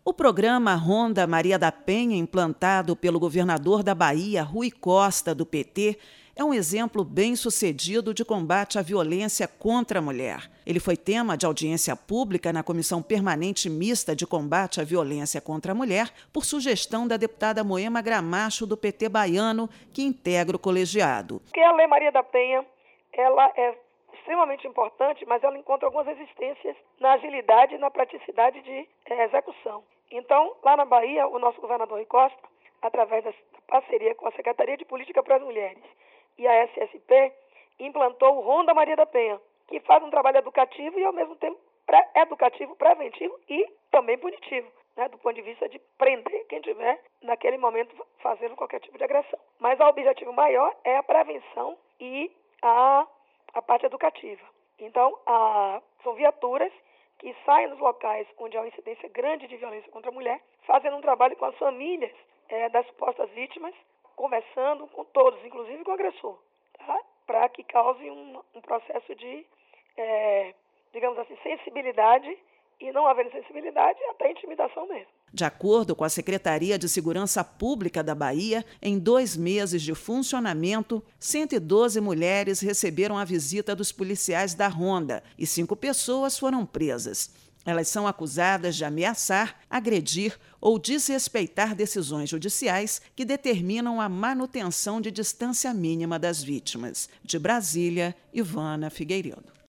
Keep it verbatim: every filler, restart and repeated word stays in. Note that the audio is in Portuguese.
O programa Ronda Maria da Penha, implantado pelo governador da Bahia, Rui Costa, do P T, é um exemplo bem-sucedido de combate à violência contra a mulher. Ele foi tema de audiência pública na Comissão Permanente Mista de Combate à Violência contra a Mulher, por sugestão da deputada Moema Gramacho, do P T baiano, que integra o colegiado. Porque a Lei Maria da Penha, ela é extremamente importante, mas ela encontra algumas resistências na agilidade e na praticidade de é, execução. Então, lá na Bahia, o nosso governador Rui Costa, através da parceria com a Secretaria de Política para as Mulheres e a S S P, implantou o Ronda Maria da Penha, que faz um trabalho educativo e, ao mesmo tempo, pré-educativo, preventivo e também punitivo, né, do ponto de vista de prender quem estiver, naquele momento, fazendo qualquer tipo de agressão. Mas o objetivo maior é a prevenção e a, a parte educativa. Então, a, são viaturas que saem dos locais onde há uma incidência grande de violência contra a mulher, fazendo um trabalho com as famílias é, das supostas vítimas, conversando com todos, inclusive com o agressor, tá? Para que cause um, um processo de, é, digamos assim, sensibilidade, e não havendo sensibilidade, até intimidação mesmo. De acordo com a Secretaria de Segurança Pública da Bahia, em dois meses de funcionamento, cento e doze mulheres receberam a visita dos policiais da Ronda e cinco pessoas foram presas. Elas são acusadas de ameaçar, agredir ou desrespeitar decisões judiciais que determinam a manutenção de distância mínima das vítimas. De Brasília, Ivana Figueiredo.